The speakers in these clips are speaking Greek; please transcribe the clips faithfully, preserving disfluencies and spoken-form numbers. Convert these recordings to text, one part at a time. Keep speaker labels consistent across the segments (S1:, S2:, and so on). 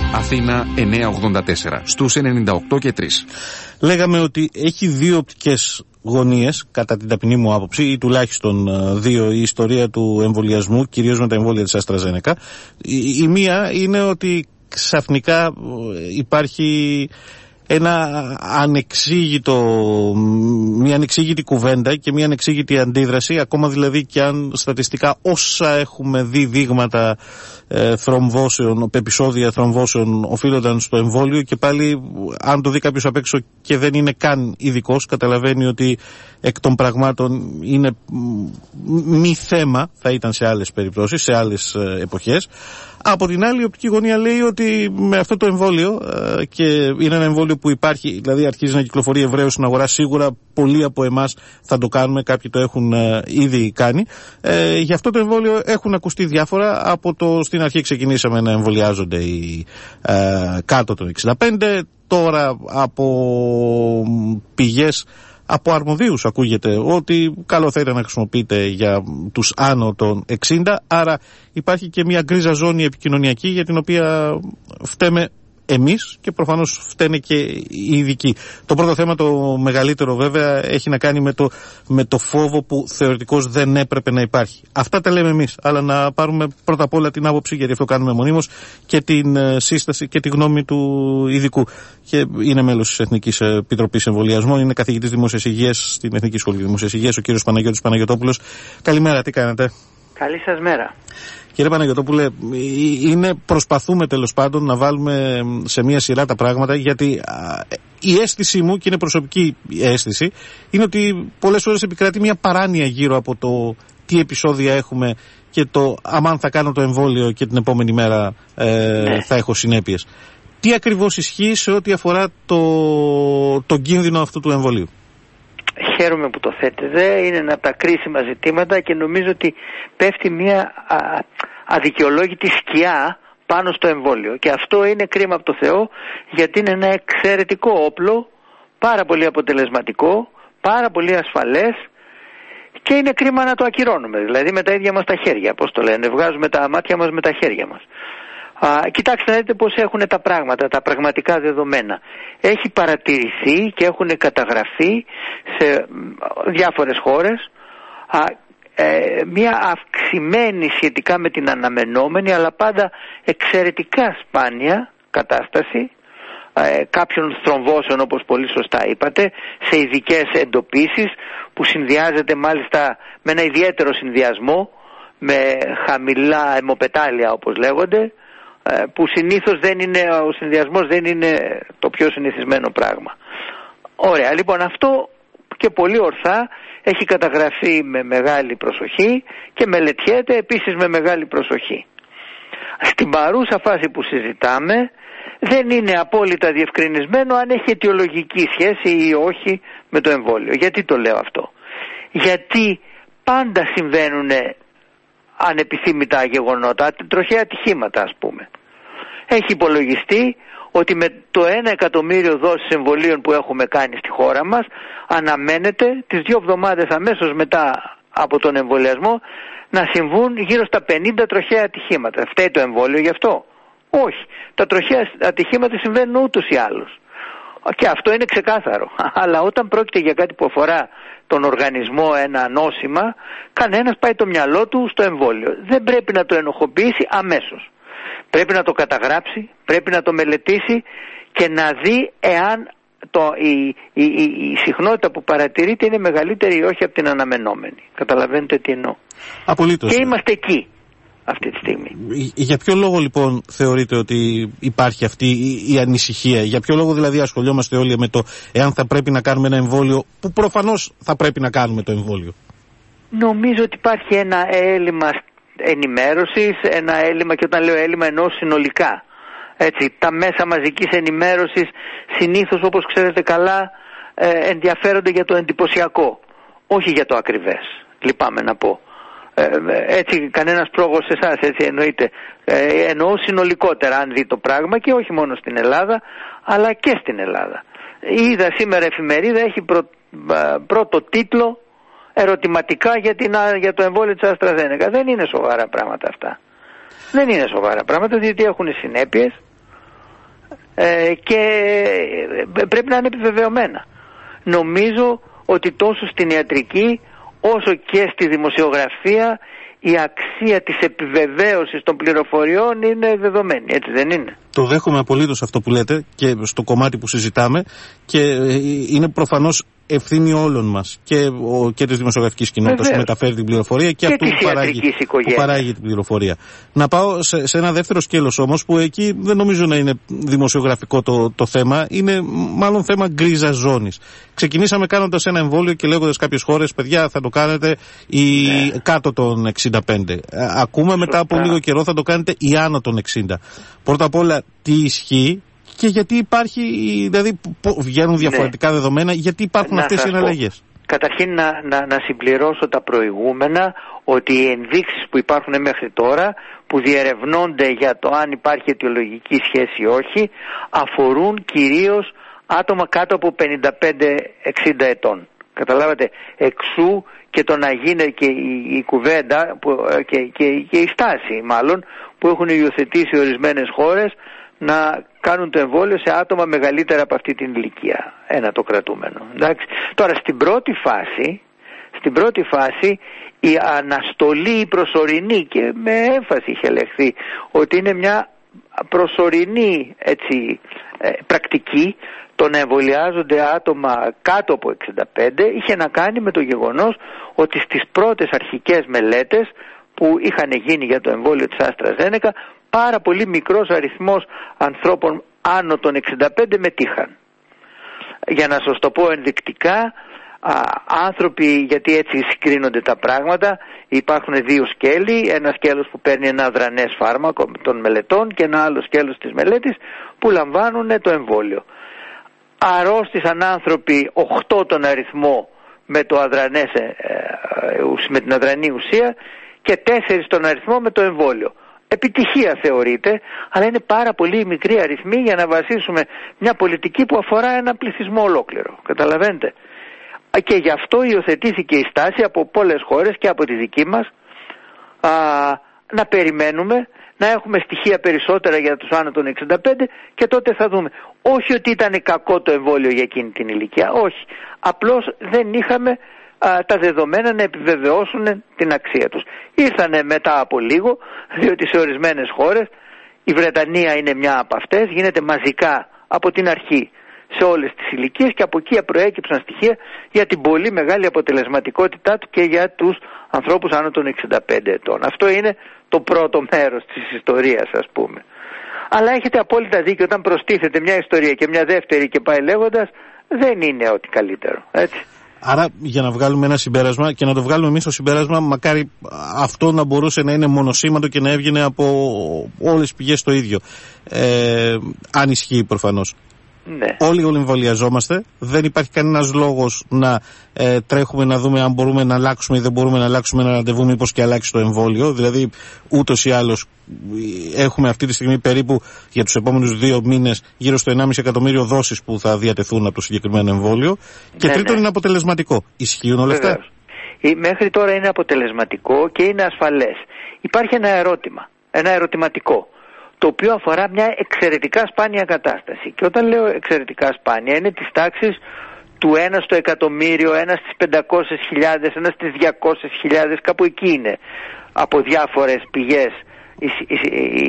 S1: Αθήνα εννιακόσια ογδόντα τέσσερα, στους ενενήντα οκτώ και τρία.
S2: Λέγαμε ότι έχει δύο οπτικές γωνίες, κατά την ταπεινή μου άποψη, ή τουλάχιστον δύο, η ιστορία του εμβολιασμού, κυρίως με τα εμβόλια της AstraZeneca. Η, η μία είναι ότι ξαφνικά υπάρχει ένα ανεξήγητο, μια ανεξήγητη κουβέντα και μια ανεξήγητη αντίδραση, ακόμα δηλαδή και αν στατιστικά όσα έχουμε δει δείγματα ε, θρομβώσεων, επεισόδια θρομβώσεων οφείλονταν στο εμβόλιο, και πάλι αν το δει κάποιος απ' έξω και δεν είναι καν ειδικός, καταλαβαίνει ότι εκ των πραγμάτων είναι μη θέμα, θα ήταν σε άλλες περιπτώσεις, σε άλλες ε, εποχές. Από την άλλη, η οπτική γωνία λέει ότι με αυτό το εμβόλιο, ε, και είναι ένα εμβόλιο που υπάρχει, δηλαδή αρχίζει να κυκλοφορεί ευρέως στην αγορά, σίγουρα πολλοί από εμάς θα το κάνουμε, κάποιοι το έχουν ε, ήδη κάνει. Ε, γι' αυτό το εμβόλιο έχουν ακουστεί διάφορα. Από το στην αρχή ξεκινήσαμε να εμβολιάζονται οι ε, κάτω των εξήντα πέντε, τώρα από πηγές, από αρμοδίους ακούγεται ότι καλό θα ήταν να χρησιμοποιείται για τους άνω των εξήντα, άρα υπάρχει και μια γκρίζα ζώνη επικοινωνιακή για την οποία φταίμε εμείς και προφανώς φταίνε και οι ειδικοί. Το πρώτο θέμα, το μεγαλύτερο βέβαια, έχει να κάνει με το, με το φόβο που θεωρητικώς δεν έπρεπε να υπάρχει. Αυτά τα λέμε εμείς, αλλά να πάρουμε πρώτα απ' όλα την άποψη, γιατί αυτό κάνουμε μονίμως, και την ε, σύσταση και τη γνώμη του ειδικού. Και είναι μέλος της Εθνικής Επιτροπής Εμβολιασμών, είναι καθηγητής Δημόσιας Υγείας στην Εθνική Σχολή Δημόσιας Υγείας, ο κύριος Παναγιώτης Παναγιωτόπουλος. Καλημέρα, τι κάνετε?
S3: Καλή σας μέρα.
S2: Κύριε Παναγιωτόπουλε, είναι, προσπαθούμε τέλος πάντων να βάλουμε σε μία σειρά τα πράγματα, γιατί α, η αίσθησή μου, και είναι προσωπική αίσθηση, είναι ότι πολλές φορές επικρατεί μια παράνοια γύρω από το τι επεισόδια έχουμε και το αμάν θα κάνω το εμβόλιο και την επόμενη μέρα ε, ναι. θα έχω συνέπειες. Τι ακριβώς ισχύει σε ό,τι αφορά το, το κίνδυνο αυτού του εμβολίου?
S3: Χαίρομαι που το θέτετε, είναι ένα από τα κρίσιμα ζητήματα και νομίζω ότι πέφτει μια α, αδικαιολόγητη σκιά πάνω στο εμβόλιο, και αυτό είναι κρίμα από το Θεό, γιατί είναι ένα εξαιρετικό όπλο, πάρα πολύ αποτελεσματικό, πάρα πολύ ασφαλές, και είναι κρίμα να το ακυρώνουμε, δηλαδή με τα ίδια μας τα χέρια, πώς το λένε, βγάζουμε τα μάτια μας με τα χέρια μας. Α, κοιτάξτε να δείτε πώς έχουν τα πράγματα, τα πραγματικά δεδομένα. Έχει παρατηρηθεί και έχουν καταγραφεί σε διάφορες χώρες α, ε, μια αυξημένη σχετικά με την αναμενόμενη, αλλά πάντα εξαιρετικά σπάνια κατάσταση ε, κάποιων θρομβώσεων, όπως πολύ σωστά είπατε, σε ειδικές εντοπίσεις, που συνδυάζεται μάλιστα με ένα ιδιαίτερο συνδυασμό με χαμηλά αιμοπετάλια, όπως λέγονται, που συνήθως δεν είναι, ο συνδυασμός δεν είναι το πιο συνηθισμένο πράγμα. Ωραία, λοιπόν, αυτό και πολύ ορθά έχει καταγραφεί με μεγάλη προσοχή και μελετιέται επίσης με μεγάλη προσοχή. Στην παρούσα φάση που συζητάμε δεν είναι απόλυτα διευκρινισμένο αν έχει αιτιολογική σχέση ή όχι με το εμβόλιο. Γιατί το λέω αυτό? Γιατί πάντα συμβαίνουν ανεπιθύμητα γεγονότα, τροχαία ατυχήματα ας πούμε. Έχει υπολογιστεί ότι με το ένα εκατομμύριο δόσεις εμβολίων που έχουμε κάνει στη χώρα μας, αναμένεται τις δύο εβδομάδες αμέσως μετά από τον εμβολιασμό να συμβούν γύρω στα πενήντα τροχαία ατυχήματα. Φταίει το εμβόλιο γι' αυτό? Όχι. Τα τροχαία ατυχήματα συμβαίνουν ούτως ή άλλως. Και αυτό είναι ξεκάθαρο. Αλλά όταν πρόκειται για κάτι που αφορά τον οργανισμό, ένα νόσημα, κανένας πάει το μυαλό του στο εμβόλιο. Δεν πρέπει να το ενοχοποιήσει αμέσως. Πρέπει να το καταγράψει, πρέπει να το μελετήσει και να δει εάν το, η, η, η, η συχνότητα που παρατηρείται είναι μεγαλύτερη ή όχι από την αναμενόμενη. Καταλαβαίνετε τι εννοώ?
S2: Απολύτως.
S3: Και είμαστε εκεί αυτή τη στιγμή.
S2: Για ποιο λόγο λοιπόν θεωρείτε ότι υπάρχει αυτή η, η ανησυχία? Για ποιο λόγο δηλαδή ασχολιόμαστε όλοι με το εάν θα πρέπει να κάνουμε ένα εμβόλιο, που προφανώς θα πρέπει να κάνουμε το εμβόλιο?
S3: Νομίζω ότι υπάρχει ένα έλλειμμα ενημέρωσης, ένα έλλειμμα, και όταν λέω έλλειμμα εννοώ συνολικά. Έτσι, τα μέσα μαζικής ενημέρωσης συνήθως, όπως ξέρετε καλά, ε, ενδιαφέρονται για το εντυπωσιακό, όχι για το ακριβές. Λυπάμαι να πω. Ε, έτσι, κανένας πρόγος σε εσάς, έτσι εννοείται. Ε, εννοώ συνολικότερα, αν δει το πράγμα, και όχι μόνο στην Ελλάδα, αλλά και στην Ελλάδα. Είδα σήμερα εφημερίδα, έχει πρω, πρώτο τίτλο ερωτηματικά για, την, για το εμβόλιο της AstraZeneca. Δεν είναι σοβαρά πράγματα αυτά. Δεν είναι σοβαρά πράγματα, διότι έχουν συνέπειες ε, και πρέπει να είναι επιβεβαιωμένα. Νομίζω ότι τόσο στην ιατρική όσο και στη δημοσιογραφία η αξία της επιβεβαίωσης των πληροφοριών είναι δεδομένη, έτσι δεν είναι?
S2: Το δέχομαι απολύτως αυτό που λέτε και στο κομμάτι που συζητάμε, και είναι προφανώς ευθύνη όλων μας, και, ο, και της δημοσιογραφικής κοινότητας που μεταφέρει την πληροφορία και, και αυτού που παράγει, που παράγει την πληροφορία. Να πάω σε, σε ένα δεύτερο σκέλος όμως, που εκεί δεν νομίζω να είναι δημοσιογραφικό το, το θέμα, είναι μάλλον θέμα γκρίζας ζώνης. Ξεκινήσαμε κάνοντας ένα εμβόλιο και λέγοντας κάποιες χώρες, παιδιά, θα το κάνετε οι ναι. κάτω των εξήντα πέντε. Ακούμε Σωστά. μετά από λίγο καιρό θα το κάνετε οι άνω των εξήντα. Πρώτα απ' όλα, τι ισχύει και γιατί υπάρχει, δηλαδή βγαίνουν διαφορετικά ναι. δεδομένα, γιατί υπάρχουν να αυτές οι εναλλαγές?
S3: Καταρχήν να, να, να συμπληρώσω τα προηγούμενα, ότι οι ενδείξεις που υπάρχουν μέχρι τώρα, που διερευνώνται για το αν υπάρχει αιτιολογική σχέση ή όχι, αφορούν κυρίως άτομα κάτω από πενήντα πέντε εξήντα ετών. Καταλάβατε, εξού και το να γίνει και η, η κουβέντα που, και, και, και η στάση μάλλον που έχουν υιοθετήσει ορισμένες χώρες να κάνουν το εμβόλιο σε άτομα μεγαλύτερα από αυτή την ηλικία. Ένα το κρατούμενο. Εντάξει. Τώρα στην πρώτη φάση, στην πρώτη φάση η αναστολή η προσωρινή, και με έμφαση είχε λεχθεί ότι είναι μια προσωρινή έτσι, ε, πρακτική, το να εμβολιάζονται άτομα κάτω από εξήντα πέντε, είχε να κάνει με το γεγονός ότι στις πρώτες αρχικές μελέτες που είχαν γίνει για το εμβόλιο της AstraZeneca, πάρα πολύ μικρός αριθμός ανθρώπων άνω των εξήντα πέντε μετήχαν. Για να σας το πω ενδεικτικά, α, άνθρωποι, γιατί έτσι συγκρίνονται τα πράγματα, υπάρχουν δύο σκέλη, ένα σκέλος που παίρνει ένα αδρανές φάρμακο των μελετών και ένα άλλο σκέλος της μελέτης που λαμβάνουν το εμβόλιο. Αρρώστησαν άνθρωποι οκτώ τον αριθμό με, το αδρανές, ε, ε, με την αδρανή ουσία και τέσσερις τον αριθμό με το εμβόλιο. Επιτυχία θεωρείται, αλλά είναι πάρα πολύ μικρή αριθμή για να βασίσουμε μια πολιτική που αφορά ένα πληθυσμό ολόκληρο. Καταλαβαίνετε. Και γι' αυτό υιοθετήθηκε η στάση από πολλές χώρες και από τη δική μας α, να περιμένουμε, να έχουμε στοιχεία περισσότερα για τους άνω των εξήντα πέντε και τότε θα δούμε. Όχι ότι ήταν κακό το εμβόλιο για εκείνη την ηλικία, όχι. Απλώς δεν είχαμε α, τα δεδομένα να επιβεβαιώσουν την αξία τους. Ήρθανε μετά από λίγο, διότι σε ορισμένες χώρες, η Βρετανία είναι μια από αυτές, γίνεται μαζικά από την αρχή σε όλες τις ηλικίες και από εκεί προέκυψαν στοιχεία για την πολύ μεγάλη αποτελεσματικότητά του και για τους ανθρώπους άνω των εξήντα πέντε ετών. Αυτό είναι το πρώτο μέρος της ιστορίας, ας πούμε. Αλλά έχετε απόλυτα δίκιο, όταν προστίθεται μια ιστορία και μια δεύτερη και πάει λέγοντας, δεν είναι ό,τι καλύτερο, έτσι.
S2: Άρα, για να βγάλουμε ένα συμπέρασμα και να το βγάλουμε εμείς το συμπέρασμα, μακάρι αυτό να μπορούσε να είναι μονοσήμαντο και να έβγαινε από όλες τις πηγές το ίδιο. Ε, αν ισχύει προφανώς.
S3: Ναι.
S2: Όλοι όλοι εμβολιαζόμαστε. Δεν υπάρχει κανένας λόγος να ε, τρέχουμε να δούμε αν μπορούμε να αλλάξουμε ή δεν μπορούμε να αλλάξουμε ένα ραντεβού, μήπως και αλλάξει το εμβόλιο. Δηλαδή, ούτως ή άλλως έχουμε αυτή τη στιγμή περίπου για τους επόμενους δύο μήνες γύρω στο ενάμιση εκατομμύριο δόσεις που θα διατεθούν από το συγκεκριμένο εμβόλιο. Και ναι, τρίτον, ναι. είναι αποτελεσματικό. Ισχύουν όλα
S3: Βεβαίως.
S2: αυτά?
S3: Μέχρι τώρα είναι αποτελεσματικό και είναι ασφαλές. Υπάρχει ένα ερώτημα, ένα ερωτηματικό, το οποίο αφορά μια εξαιρετικά σπάνια κατάσταση. Και όταν λέω εξαιρετικά σπάνια, είναι της τάξης του ένα στο εκατομμύριο, ένα στις πεντακόσιες χιλιάδες, ένα στις διακόσιες χιλιάδες, κάπου εκεί είναι από διάφορες πηγές η, η, η,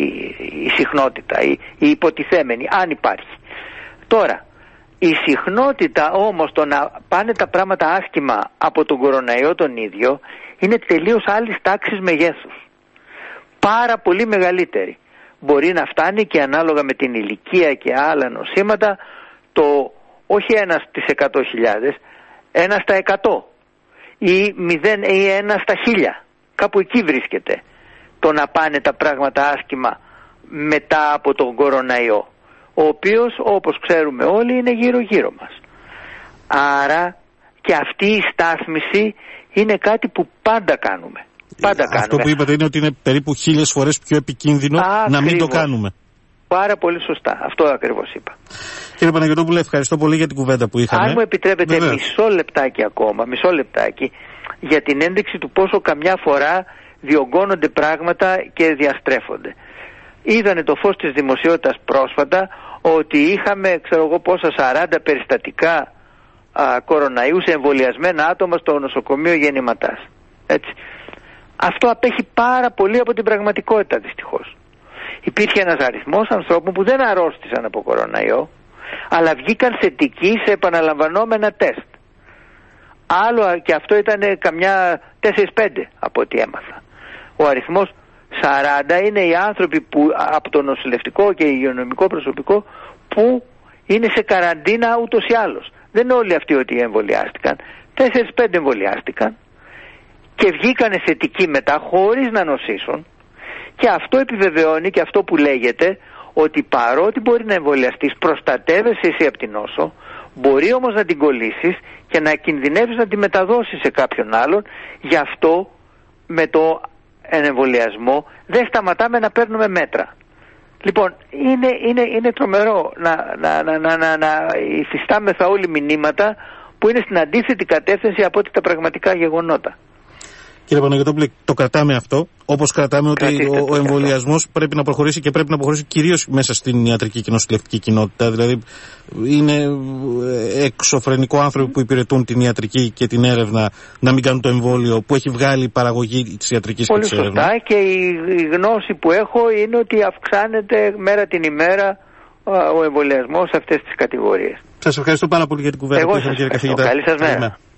S3: η, η συχνότητα, η, η υποτιθέμενη, αν υπάρχει. Τώρα, η συχνότητα όμως το να πάνε τα πράγματα άσχημα από τον κοροναϊό τον ίδιο είναι τελείως άλλης τάξης μεγέθους. Πάρα πολύ μεγαλύτερη. Μπορεί να φτάνει και ανάλογα με την ηλικία και άλλα νοσήματα το όχι ένα στις εκατό χιλιάδες, ένα στα εκατό ή μηδέν ή ένα στα χίλια. Κάπου εκεί βρίσκεται το να πάνε τα πράγματα άσχημα μετά από τον κοροναϊό, ο οποίος όπως ξέρουμε όλοι είναι γύρω γύρω μας. Άρα και αυτή η στάθμιση είναι κάτι που πάντα κάνουμε. Πάντα
S2: Αυτό
S3: κάνουμε.
S2: που είπατε είναι ότι είναι περίπου χίλιες φορές πιο επικίνδυνο Ακριβώς. να μην το κάνουμε.
S3: Πάρα πολύ σωστά. Αυτό ακριβώς είπα.
S2: Κύριε Παναγιωτόπουλε, ευχαριστώ πολύ για την κουβέντα που είχαμε.
S3: Αν μου επιτρέπετε
S2: Βεβαίως.
S3: μισό λεπτάκι ακόμα, μισό λεπτάκι, για την ένδειξη του πόσο καμιά φορά διωγγώνονται πράγματα και διαστρέφονται. είδανε το φως της δημοσιότητας πρόσφατα ότι είχαμε, ξέρω εγώ πόσα, σαράντα περιστατικά α, κοροναϊού σε εμβολιασμένα άτομα στο νοσοκομείο γεννηματάς. Έτσι. Αυτό απέχει πάρα πολύ από την πραγματικότητα, δυστυχώς. Υπήρχε ένας αριθμός ανθρώπων που δεν αρρώστησαν από κοροναϊό, αλλά βγήκαν θετικοί σε επαναλαμβανόμενα τεστ. Άλλο, και αυτό ήταν καμιά τέσσερα πέντε από ό,τι έμαθα. Ο αριθμός σαράντα είναι οι άνθρωποι που, από το νοσηλευτικό και υγειονομικό προσωπικό, που είναι σε καραντίνα ούτως ή άλλως. Δεν είναι όλοι αυτοί ότι εμβολιάστηκαν. τέσσερα πέντε εμβολιάστηκαν και βγήκανε θετικοί μετά χωρίς να νοσήσουν. Και αυτό επιβεβαιώνει και αυτό που λέγεται, ότι παρότι μπορεί να εμβολιαστείς, προστατεύεσαι εσύ από την νόσο, μπορεί όμως να την κολλήσεις και να κινδυνεύεις να τη μεταδώσεις σε κάποιον άλλον. Γι' αυτό με το εμβολιασμό δεν σταματάμε να παίρνουμε μέτρα. Λοιπόν, είναι, είναι, είναι τρομερό να, να, να, να, να, να υφιστάμεθα όλοι μηνύματα που είναι στην αντίθετη κατεύθυνση από ό,τι τα πραγματικά γεγονότα.
S2: Κύριε Παναγιωτόπουλε, το κρατάμε αυτό, όπως κρατάμε ότι ο, ο εμβολιασμός πρέπει να προχωρήσει και πρέπει να προχωρήσει κυρίως μέσα στην ιατρική και νοσηλευτική κοινότητα. Δηλαδή, είναι εξωφρενικό άνθρωποι που υπηρετούν την ιατρική και την έρευνα να μην κάνουν το εμβόλιο που έχει βγάλει η παραγωγή της ιατρικής και της έρευνας. Πολύ σωστά,
S3: και η, η γνώση που έχω είναι ότι αυξάνεται μέρα την ημέρα ο εμβολιασμός σε αυτές τις κατηγορίες.
S2: Σας ευχαριστώ πάρα πολύ για την κουβέντα που είχαμε, κύριε καθηγητά.
S3: Καλή σας μέρα.